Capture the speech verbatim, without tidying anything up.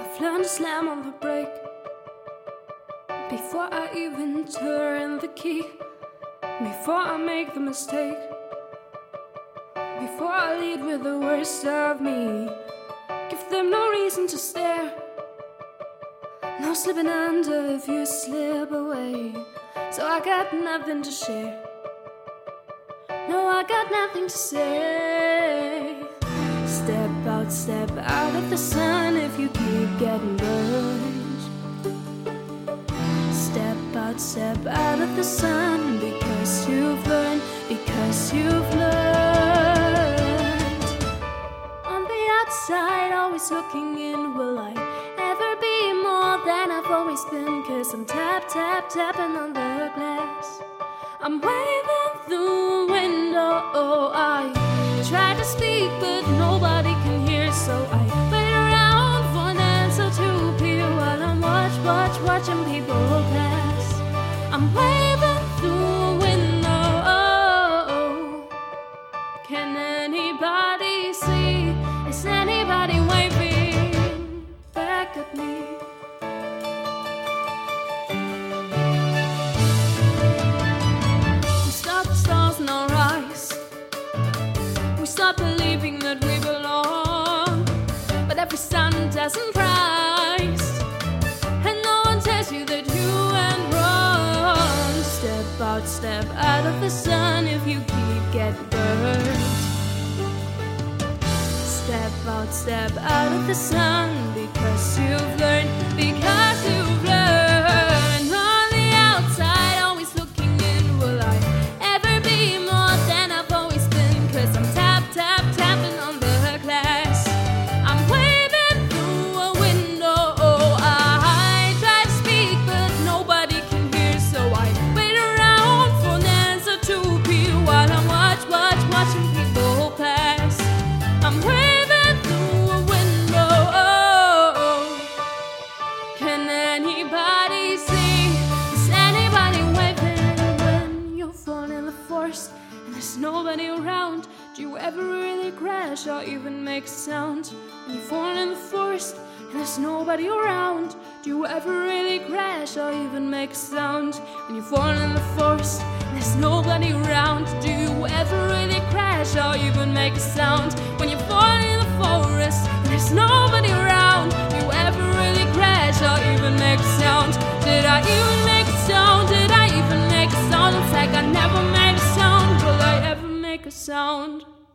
I've learned to slam on the brake before I even turn the key, before I make the mistake, before I lead with the worst of me. Give them no reason to stare, no slipping under if you slip away. So I got nothing to share, no, I got nothing to say. Step out, step out of the sun if you keep getting burned. Step out, step out of the sun because you've learned, because you've learned. On the outside, always looking in, will I ever be more than I've always been? Cause I'm tap, tap, tapping on the glass, I'm waving through the window. Oh, I try to speak but nobody can hear, so I wait around for an answer to appear while I'm watch, watch, watching people pass. I'm waving through the window. Oh, can anybody see? Is anybody waving back at me? Stop believing that we belong, but every sun doesn't rise, and no one tells you that you went wrong. Step out, step out of the sun if you keep getting burned. Step out, step out of the sun because you've learned, because you've learned. On the outside, always looking in, will I ever be more than I've always been? Cause I'm tap, tap, tapping on the glass, I'm waving through a window. Oh, I try to speak but nobody can hear, so I wait around for an answer to appear while I'm watch, watch, watching people pass. I'm waving through a window. Oh, can anybody see? Is anybody waving when you're falling in the forest and there's nobody around? Do you ever really crash or even make a sound? When you're falling in the forest and there's nobody around, do you ever really crash or even make a sound? When you're falling in the forest and there's nobody around, do you ever really crash or even make a sound? When you're falling in the forest and there's nobody around, do you ever really crash or even make a sound? Did I even make a sound? Did I even make a sound? It's like I never made a sound. Will I ever make a sound?